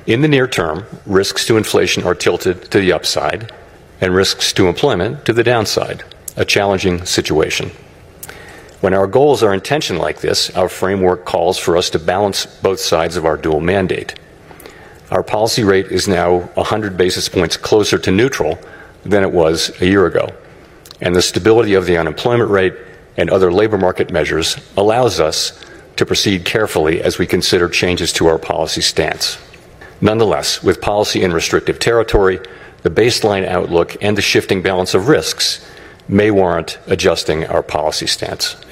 In the near term, risks to inflation are tilted to the upside and risks to employment to the downside, a challenging situation. When our goals are in tension like this, our framework calls for us to balance both sides of our dual mandate. Our policy rate is now 100 basis points closer to neutral than it was a year ago, and the stability of the unemployment rate and other labor market measures allows us to proceed carefully as we consider changes to our policy stance. Nonetheless, with policy in restrictive territory, the baseline outlook and the shifting balance of risks may warrant adjusting our policy stance.